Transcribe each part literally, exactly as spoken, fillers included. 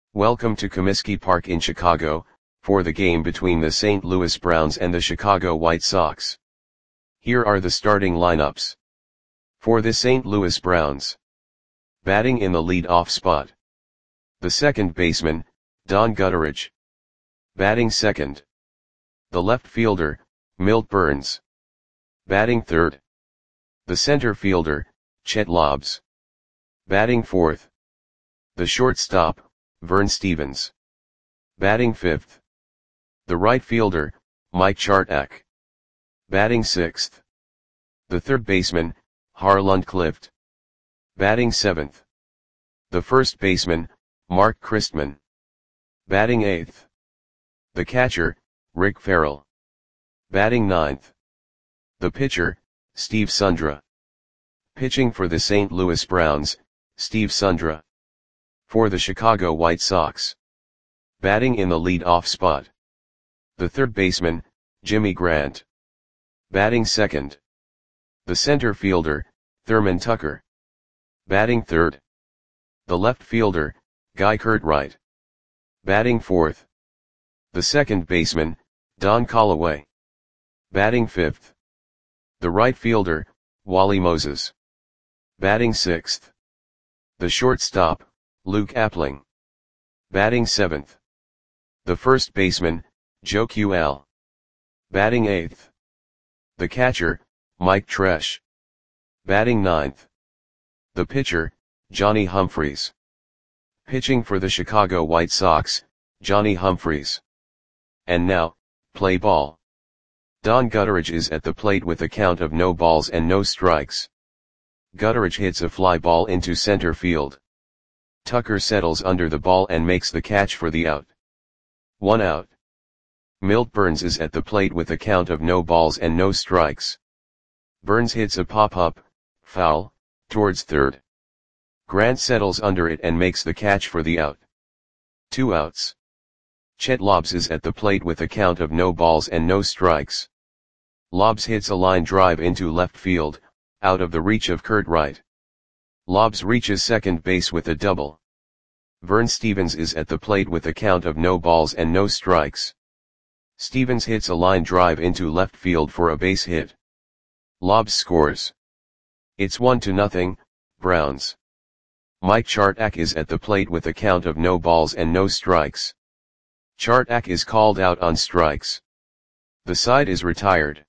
Welcome to Comiskey Park in Chicago, for the game between the Saint Louis Browns and the Chicago White Sox. Here are the starting lineups. For the Saint Louis Browns. Batting in the lead-off spot. The second baseman, Don Gutteridge. Batting second. The left fielder, Milt Burns. Batting third. The center fielder, Chet Lobbs. Batting fourth. The shortstop, Vern Stephens. Batting fifth. The right fielder, Mike Chartak. Batting sixth. The third baseman, Harlan Clift. Batting seventh. The first baseman, Mark Christman. Batting eighth. The catcher, Rick Farrell. Batting ninth. The pitcher, Steve Sundra. Pitching for the Saint Louis Browns, Steve Sundra. For the Chicago White Sox. Batting in the lead-off spot. The third baseman, Jimmy Grant. Batting second. The center fielder, Thurman Tucker. Batting third. The left fielder, Guy Curtright. Batting fourth. The second baseman, Don Callaway. Batting fifth. The right fielder, Wally Moses. Batting sixth. The shortstop, Luke Appling. Batting seventh. The first baseman, Joe Qual. Batting eighth. The catcher, Mike Tresh. Batting ninth. The pitcher, Johnny Humphreys. Pitching for the Chicago White Sox, Johnny Humphreys. And now, play ball. Don Gutteridge is at the plate with a count of no balls and no strikes. Gutteridge hits a fly ball into center field. Tucker settles under the ball and makes the catch for the out. One out. Milt Burns is at the plate with a count of no balls and no strikes. Burns hits a pop-up, foul, towards third. Grant settles under it and makes the catch for the out. Two outs. Chet Lobbs is at the plate with a count of no balls and no strikes. Lobbs hits a line drive into left field, out of the reach of Curtright. Lobbs reaches second base with a double. Vern Stephens is at the plate with a count of no balls and no strikes. Stephens hits a line drive into left field for a base hit. Lobbs scores. It's one to nothing, Browns. Mike Chartak is at the plate with a count of no balls and no strikes. Chartak is called out on strikes. The side is retired.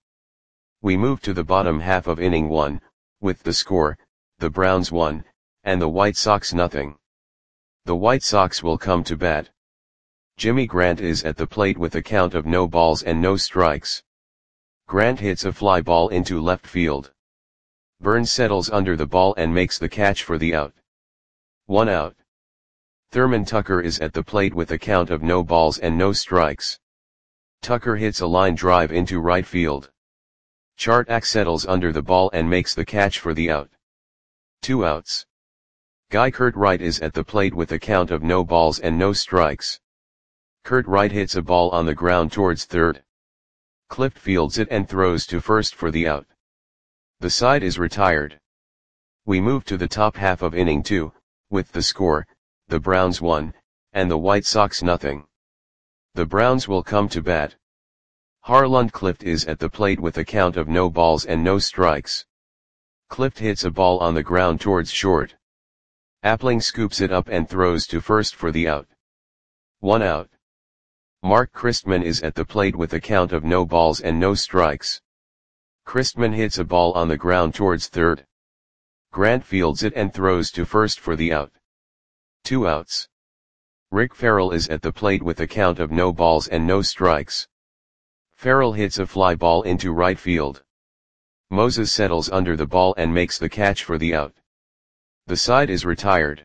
We move to the bottom half of inning one, with the score, the Browns one, and the White Sox nothing. The White Sox will come to bat. Jimmy Grant is at the plate with a count of no balls and no strikes. Grant hits a fly ball into left field. Burns settles under the ball and makes the catch for the out. One out. Thurman Tucker is at the plate with a count of no balls and no strikes. Tucker hits a line drive into right field. Chartak settles under the ball and makes the catch for the out. Two outs. Guy Curtright is at the plate with a count of no balls and no strikes. Curtright hits a ball on the ground towards third. Clift fields it and throws to first for the out. The side is retired. We move to the top half of inning two, with the score, the Browns one, and the White Sox nothing. The Browns will come to bat. Harlan Clift is at the plate with a count of no balls and no strikes. Clift hits a ball on the ground towards short. Appling scoops it up and throws to first for the out. One out. Mark Christman is at the plate with a count of no balls and no strikes. Christman hits a ball on the ground towards third. Grant fields it and throws to first for the out. Two outs. Rick Farrell is at the plate with a count of no balls and no strikes. Farrell hits a fly ball into right field. Moses settles under the ball and makes the catch for the out. The side is retired.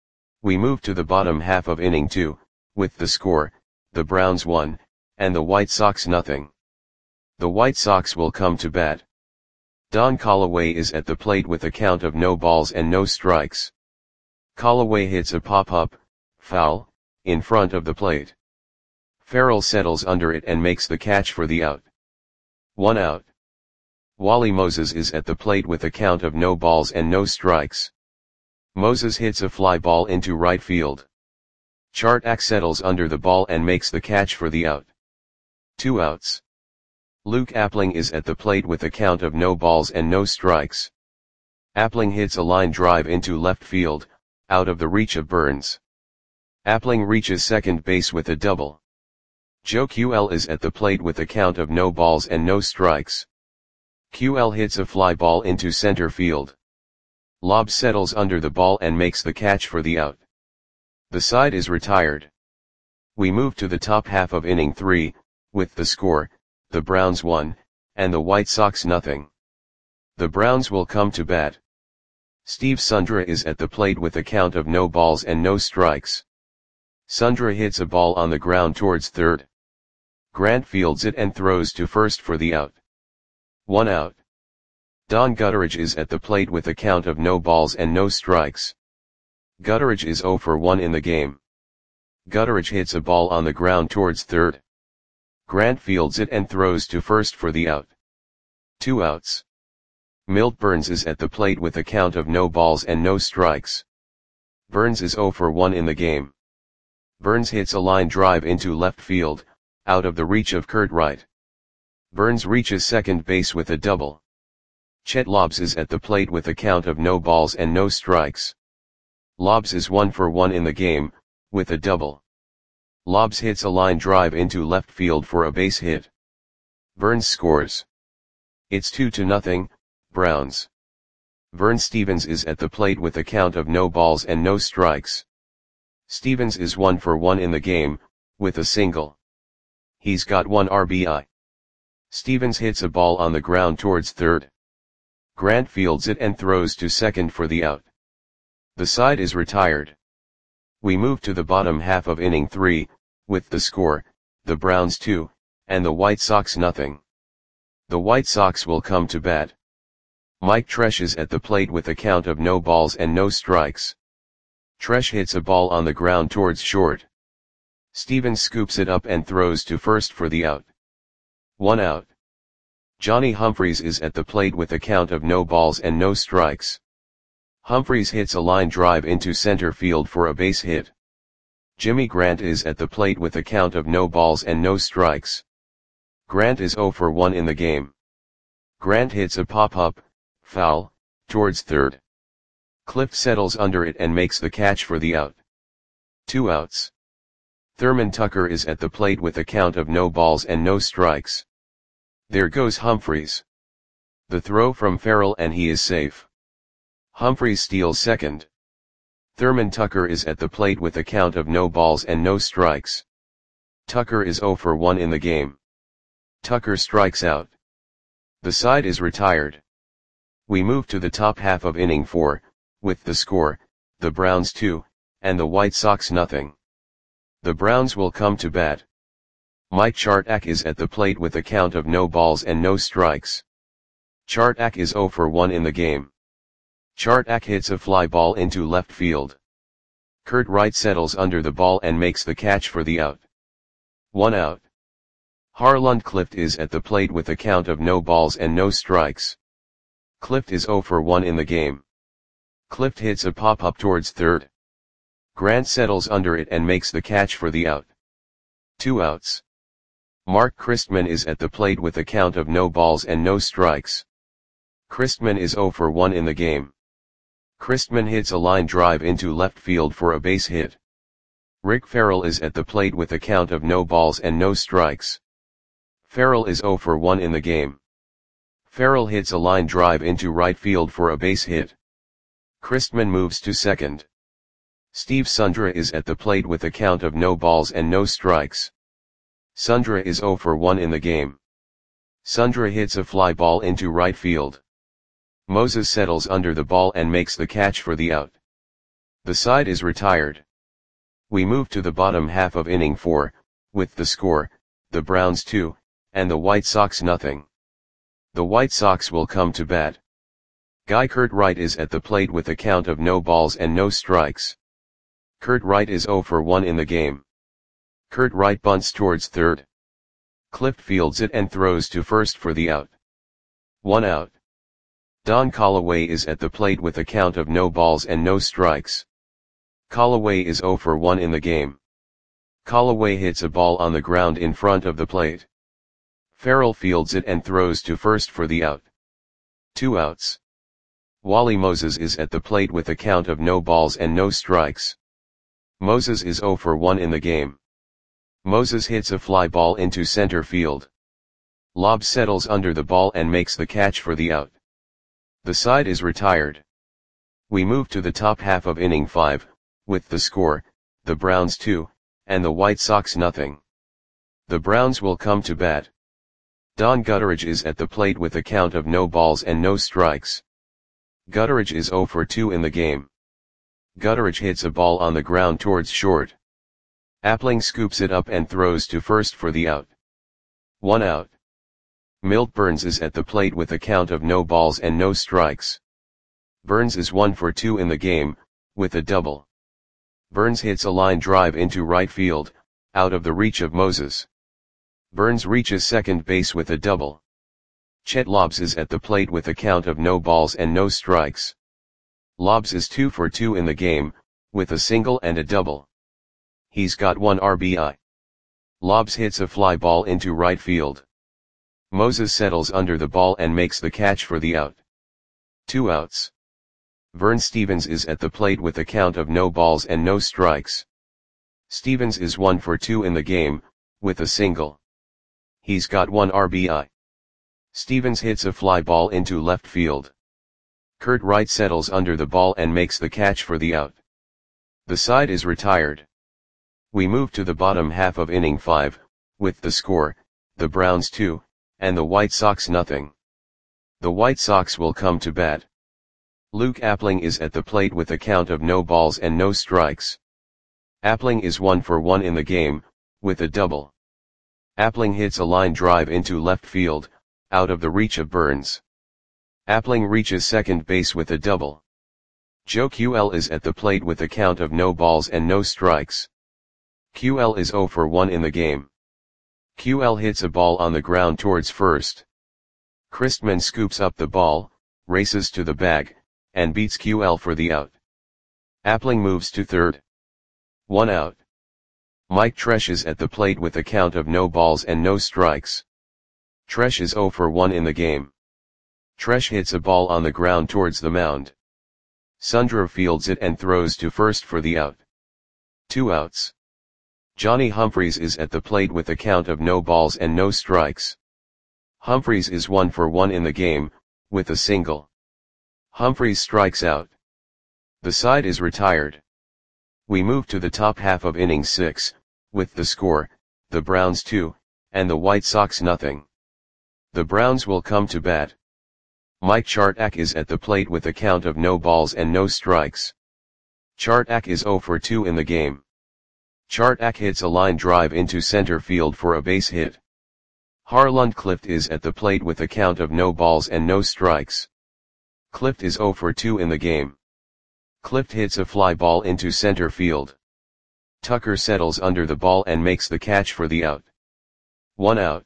We move to the bottom half of inning two, with the score, the Browns one, and the White Sox nothing. The White Sox will come to bat. Don Callaway is at the plate with a count of no balls and no strikes. Callaway hits a pop-up, foul, in front of the plate. Farrell settles under it and makes the catch for the out. One out. Wally Moses is at the plate with a count of no balls and no strikes. Moses hits a fly ball into right field. Chartak settles under the ball and makes the catch for the out. Two outs. Luke Appling is at the plate with a count of no balls and no strikes. Appling hits a line drive into left field, out of the reach of Burns. Appling reaches second base with a double. Joe Q L is at the plate with a count of no balls and no strikes. Q L hits a fly ball into center field. Lobbs settles under the ball and makes the catch for the out. The side is retired. We move to the top half of inning three, with the score, the Browns one, and the White Sox nothing. The Browns will come to bat. Steve Sundra is at the plate with a count of no balls and no strikes. Sundra hits a ball on the ground towards third. Grant fields it and throws to first for the out. One out. Don Gutteridge is at the plate with a count of no balls and no strikes. Gutteridge is oh for one in the game. Gutteridge hits a ball on the ground towards third. Grant fields it and throws to first for the out. Two outs. Milt Burns is at the plate with a count of no balls and no strikes. Burns is oh for one in the game. Burns hits a line drive into left field, out of the reach of Kurt Wright. Burns reaches second base with a double. Chet Lobbs is at the plate with a count of no balls and no strikes. Lobbs is one for one in the game, with a double. Lobbs hits a line drive into left field for a base hit. Burns scores. It's two to nothing, Browns. Vern Stevens is at the plate with a count of no balls and no strikes. Stevens is one for one in the game, with a single. He's got one R B I. Stevens hits a ball on the ground towards third. Grant fields it and throws to second for the out. The side is retired. We move to the bottom half of inning three, with the score, the Browns two, and the White Sox nothing. The White Sox will come to bat. Mike Tresh is at the plate with a count of no balls and no strikes. Tresh hits a ball on the ground towards short. Stevens scoops it up and throws to first for the out. One out. Johnny Humphreys is at the plate with a count of no balls and no strikes. Humphreys hits a line drive into center field for a base hit. Jimmy Grant is at the plate with a count of no balls and no strikes. Grant is oh for one in the game. Grant hits a pop-up, foul, towards third. Clift settles under it and makes the catch for the out. Two outs. Thurman Tucker is at the plate with a count of no balls and no strikes. There goes Humphreys. The throw from Farrell and he is safe. Humphreys steals second. Thurman Tucker is at the plate with a count of no balls and no strikes. Tucker is oh for one in the game. Tucker strikes out. The side is retired. We move to the top half of inning four, with the score, the Browns two, and the White Sox nothing. The Browns will come to bat. Mike Chartak is at the plate with a count of no balls and no strikes. Chartak is oh for one in the game. Chartak hits a fly ball into left field. Kurt Wright settles under the ball and makes the catch for the out. One out. Harland Clift is at the plate with a count of no balls and no strikes. Clift is oh for one in the game. Clift hits a pop-up towards third. Grant settles under it and makes the catch for the out. Two outs. Mark Christman is at the plate with a count of no balls and no strikes. Christman is oh for one in the game. Christman hits a line drive into left field for a base hit. Rick Farrell is at the plate with a count of no balls and no strikes. Farrell is oh for one in the game. Farrell hits a line drive into right field for a base hit. Christman moves to second. Steve Sundra is at the plate with a count of no balls and no strikes. Sundra is oh for one in the game. Sundra hits a fly ball into right field. Moses settles under the ball and makes the catch for the out. The side is retired. We move to the bottom half of inning four, with the score, the Browns two, and the White Sox nothing. The White Sox will come to bat. Guy Kurt Wright is at the plate with a count of no balls and no strikes. Kurt Wright is oh for one in the game. Kurt Wright bunts towards third. Clift fields it and throws to first for the out. One out. Don Callaway is at the plate with a count of no balls and no strikes. Callaway is oh for one in the game. Callaway hits a ball on the ground in front of the plate. Farrell fields it and throws to first for the out. Two outs. Wally Moses is at the plate with a count of no balls and no strikes. Moses is oh for one in the game. Moses hits a fly ball into center field. Lobb settles under the ball and makes the catch for the out. The side is retired. We move to the top half of inning five, with the score, the Browns two, and the White Sox nothing. The Browns will come to bat. Don Gutteridge is at the plate with a count of no balls and no strikes. Gutteridge is oh for two in the game. Gutteridge hits a ball on the ground towards short. Appling scoops it up and throws to first for the out. One out. Milt Burns is at the plate with a count of no balls and no strikes. Burns is one for two in the game, with a double. Burns hits a line drive into right field, out of the reach of Moses. Burns reaches second base with a double. Chet Lobbs is at the plate with a count of no balls and no strikes. Lobbs is two for two in the game, with a single and a double. He's got one R B I. Lobbs hits a fly ball into right field. Moses settles under the ball and makes the catch for the out. Two outs. Vern Stevens is at the plate with a count of no balls and no strikes. Stevens is one for two in the game, with a single. He's got one R B I. Stevens hits a fly ball into left field. Kurt Wright settles under the ball and makes the catch for the out. The side is retired. We move to the bottom half of inning five, with the score, the Browns two, and the White Sox nothing. The White Sox will come to bat. Luke Appling is at the plate with a count of no balls and no strikes. Appling is one for one in the game, with a double. Appling hits a line drive into left field, out of the reach of Burns. Appling reaches second base with a double. Joe Q L is at the plate with a count of no balls and no strikes. Q L is oh for one in the game. Q L hits a ball on the ground towards first. Christman scoops up the ball, races to the bag, and beats Q L for the out. Appling moves to third. One out. Mike Tresh is at the plate with a count of no balls and no strikes. Tresh is oh for one in the game. Tresh hits a ball on the ground towards the mound. Sundro fields it and throws to first for the out. Two outs. Johnny Humphreys is at the plate with a count of no balls and no strikes. Humphreys is one for one in the game, with a single. Humphreys strikes out. The side is retired. We move to the top half of inning six, with the score, the Browns two, and the White Sox nothing. The Browns will come to bat. Mike Chartak is at the plate with a count of no balls and no strikes. Chartak is oh for two in the game. Chartak hits a line drive into center field for a base hit. Harlund Clift is at the plate with a count of no balls and no strikes. Clift is oh for two in the game. Clift hits a fly ball into center field. Tucker settles under the ball and makes the catch for the out. One out.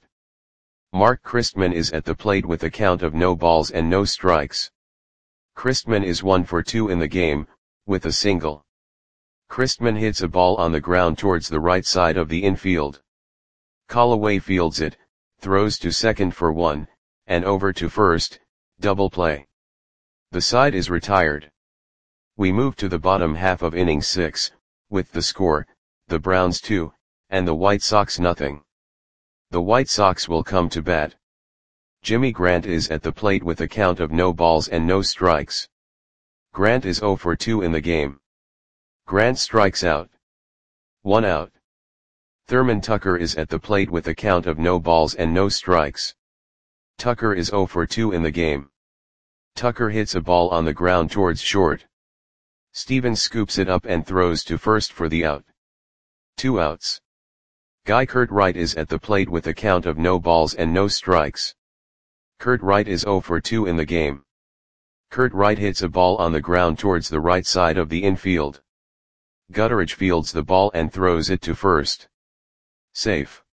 Mark Christman is at the plate with a count of no balls and no strikes. Christman is one for two in the game, with a single. Christman hits a ball on the ground towards the right side of the infield. Callaway fields it, throws to second for one, and over to first, double play. The side is retired. We move to the bottom half of inning six, with the score, the Browns two, and the White Sox nothing. The White Sox will come to bat. Jimmy Grant is at the plate with a count of no balls and no strikes. Grant is oh for two in the game. Grant strikes out. One out. Thurman Tucker is at the plate with a count of no balls and no strikes. Tucker is oh for two in the game. Tucker hits a ball on the ground towards short. Stevens scoops it up and throws to first for the out. Two outs. Guy Kurt Wright is at the plate with a count of no balls and no strikes. Kurt Wright is oh for two in the game. Kurt Wright hits a ball on the ground towards the right side of the infield. Gutteridge fields the ball and throws it to first. Safe.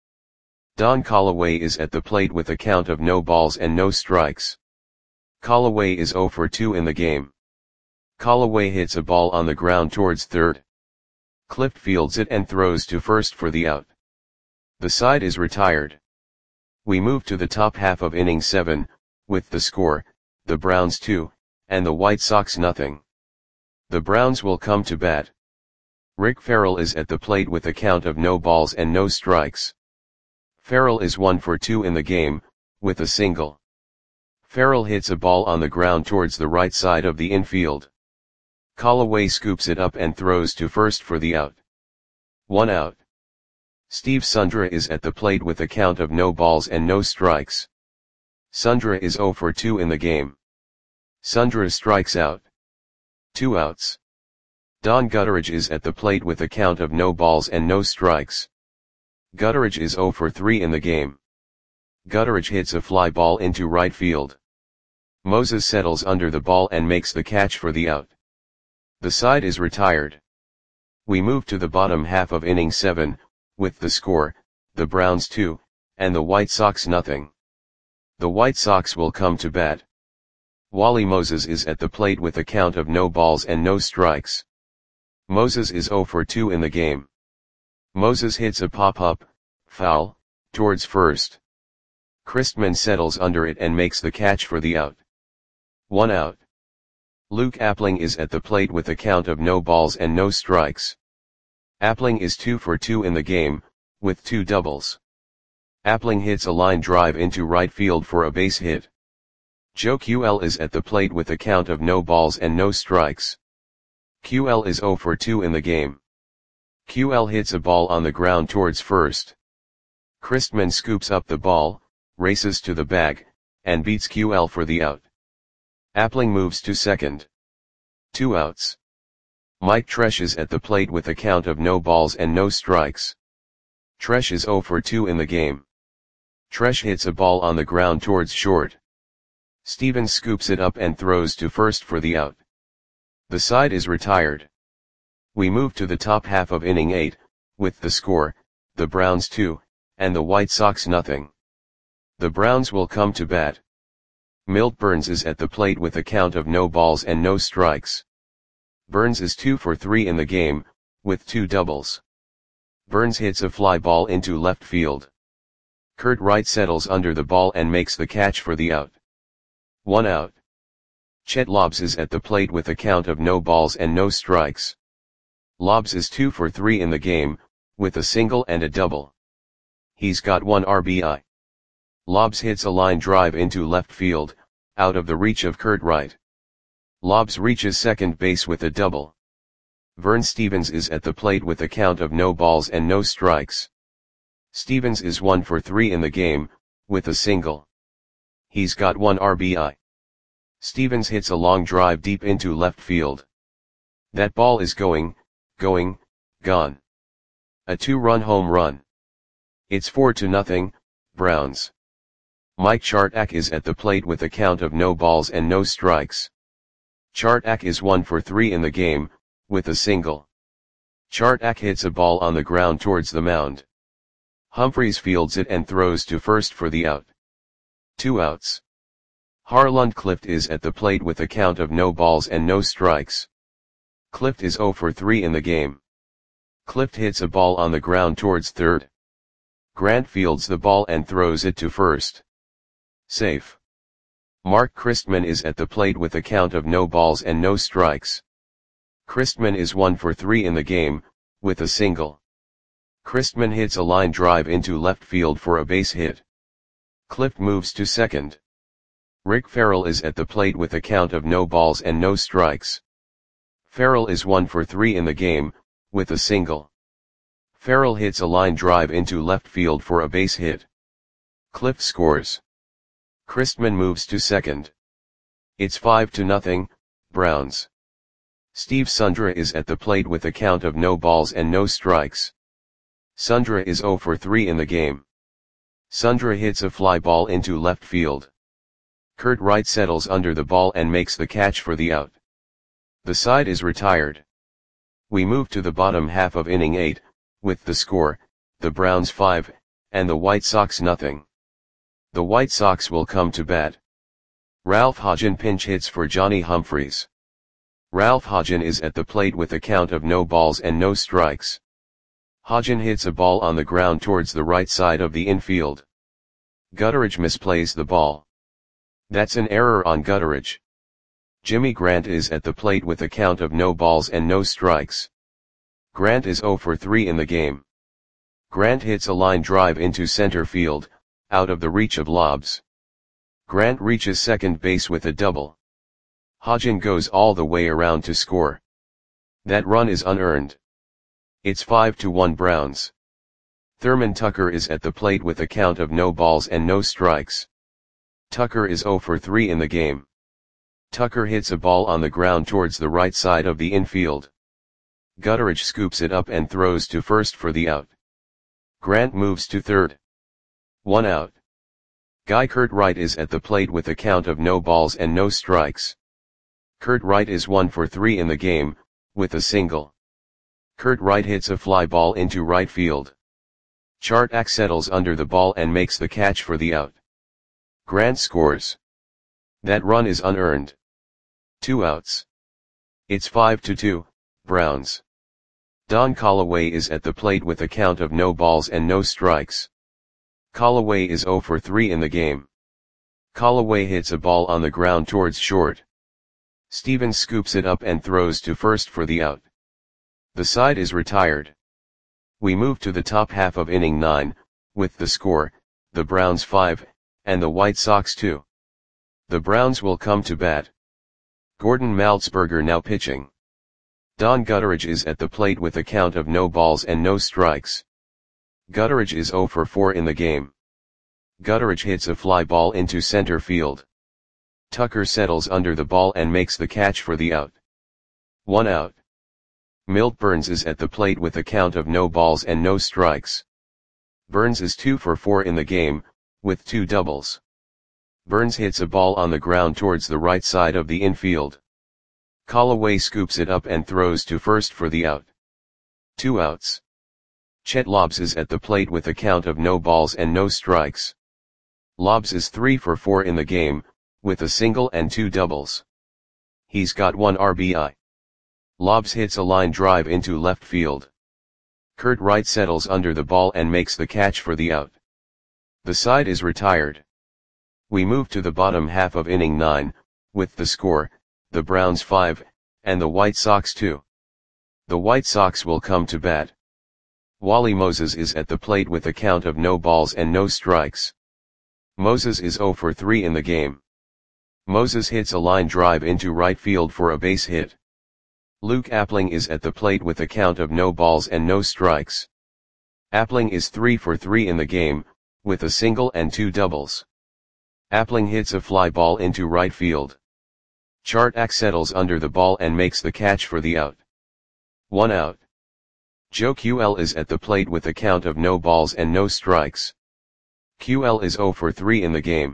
Don Callaway is at the plate with a count of no balls and no strikes. Callaway is oh for two in the game. Callaway hits a ball on the ground towards third. Clift fields it and throws to first for the out. The side is retired. We move to the top half of inning seven, with the score, the Browns two, and the White Sox nothing. The Browns will come to bat. Rick Farrell is at the plate with a count of no balls and no strikes. Farrell is one for two in the game, with a single. Farrell hits a ball on the ground towards the right side of the infield. Callaway scoops it up and throws to first for the out. One out. Steve Sundra is at the plate with a count of no balls and no strikes. Sundra is zero for two in the game. Sundra strikes out. Two outs. Don Gutteridge is at the plate with a count of no balls and no strikes. Gutteridge is zero for three in the game. Gutteridge hits a fly ball into right field. Moses settles under the ball and makes the catch for the out. The side is retired. We move to the bottom half of inning seven, with the score, the Browns two, and the White Sox nothing. The White Sox will come to bat. Wally Moses is at the plate with a count of no balls and no strikes. Moses is zero for two in the game. Moses hits a pop-up, foul, towards first. Christman settles under it and makes the catch for the out. One out. Luke Appling is at the plate with a count of no balls and no strikes. Appling is two for two in the game, with two doubles. Appling hits a line drive into right field for a base hit. Joe Q L is at the plate with a count of no balls and no strikes. Q L is zero for two in the game. Q L hits a ball on the ground towards first. Christman scoops up the ball, races to the bag, and beats Q L for the out. Appling moves to second. Two outs. Mike Tresh is at the plate with a count of no balls and no strikes. Tresh is zero for two in the game. Tresh hits a ball on the ground towards short. Stevens scoops it up and throws to first for the out. The side is retired. We move to the top half of inning eight, with the score, the Browns two, and the White Sox nothing. The Browns will come to bat. Milt Burns is at the plate with a count of no balls and no strikes. Burns is two for three in the game, with two doubles. Burns hits a fly ball into left field. Kurt Wright settles under the ball and makes the catch for the out. One out. Chet Lobbs is at the plate with a count of no balls and no strikes. Lobbs is two for three in the game, with a single and a double. He's got one R B I. Lobbs hits a line drive into left field, out of the reach of Kurt Wright. Lobbs reaches second base with a double. Vern Stevens is at the plate with a count of no balls and no strikes. Stevens is one for three in the game, with a single. He's got one R B I. Stevens hits a long drive deep into left field. That ball is going, going, gone. A two-run home run. It's four to nothing, Browns. Mike Chartak is at the plate with a count of no balls and no strikes. Chartak is one for three in the game, with a single. Chartak hits a ball on the ground towards the mound. Humphries fields it and throws to first for the out. Two outs. Harlund Clift is at the plate with a count of no balls and no strikes. Clift is zero for three in the game. Clift hits a ball on the ground towards third. Grant fields the ball and throws it to first. Safe. Mark Christman is at the plate with a count of no balls and no strikes. Christman is one for three in the game, with a single. Christman hits a line drive into left field for a base hit. Clift moves to second. Rick Farrell is at the plate with a count of no balls and no strikes. Farrell is one for three in the game, with a single. Farrell hits a line drive into left field for a base hit. Clift scores. Christman moves to second. It's five to nothing, Browns. Steve Sundra is at the plate with a count of no balls and no strikes. Sundra is zero for three in the game. Sundra hits a fly ball into left field. Kurt Wright settles under the ball and makes the catch for the out. The side is retired. We move to the bottom half of inning eight, with the score, the Browns five, and the White Sox nothing. The White Sox will come to bat. Ralph Hodgen pinch hits for Johnny Humphries. Ralph Hodgen is at the plate with a count of no balls and no strikes. Hodgen hits a ball on the ground towards the right side of the infield. Gutteridge misplays the ball. That's an error on Gutteridge. Jimmy Grant is at the plate with a count of no balls and no strikes. Grant is zero for three in the game. Grant hits a line drive into center field, out of the reach of lobs. Grant reaches second base with a double. Hodgen goes all the way around to score. That run is unearned. It's five to one Browns. Thurman Tucker is at the plate with a count of no balls and no strikes. Tucker is zero for three in the game. Tucker hits a ball on the ground towards the right side of the infield. Gutteridge scoops it up and throws to first for the out. Grant moves to third. One out. Guy Kurt Wright is at the plate with a count of no balls and no strikes. Kurt Wright is one for three in the game, with a single. Kurt Wright hits a fly ball into right field. Chartak settles under the ball and makes the catch for the out. Grant scores. That run is unearned. Two outs. It's five to two, Browns. Don Callaway is at the plate with a count of no balls and no strikes. Callaway is zero for three in the game. Callaway hits a ball on the ground towards short. Stevens scoops it up and throws to first for the out. The side is retired. We move to the top half of inning nine, with the score, the Browns five, and the White Sox two. The Browns will come to bat. Gordon Maltzberger now pitching. Don Gutteridge is at the plate with a count of no balls and no strikes. Gutteridge is zero for four in the game. Gutteridge hits a fly ball into center field. Tucker settles under the ball and makes the catch for the out. One out. Milt Burns is at the plate with a count of no balls and no strikes. Burns is two for four in the game, with two doubles. Burns hits a ball on the ground towards the right side of the infield. Callaway scoops it up and throws to first for the out. Two outs. Chet Lobbs is at the plate with a count of no balls and no strikes. Lobbs is three for four in the game, with a single and two doubles. He's got one R B I. Lobbs hits a line drive into left field. Kurt Wright settles under the ball and makes the catch for the out. The side is retired. We move to the bottom half of inning nine, with the score, the Browns five, and the White Sox two. The White Sox will come to bat. Wally Moses is at the plate with a count of no balls and no strikes. Moses is zero for three in the game. Moses hits a line drive into right field for a base hit. Luke Appling is at the plate with a count of no balls and no strikes. Appling is three for three in the game, with a single and two doubles. Appling hits a fly ball into right field. Chartak settles under the ball and makes the catch for the out. One out. Joe Q L is at the plate with a count of no balls and no strikes. Q L is zero for three in the game.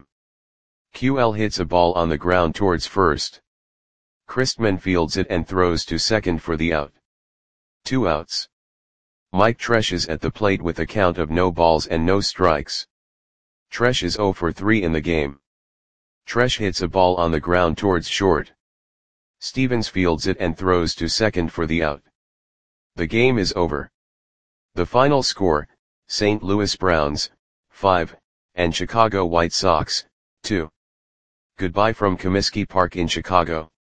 Q L hits a ball on the ground towards first. Christman fields it and throws to second for the out. Two outs. Mike Tresh is at the plate with a count of no balls and no strikes. Tresh is zero for three in the game. Tresh hits a ball on the ground towards short. Stevens fields it and throws to second for the out. The game is over. The final score, Saint Louis Browns, five, and Chicago White Sox, two. Goodbye from Comiskey Park in Chicago.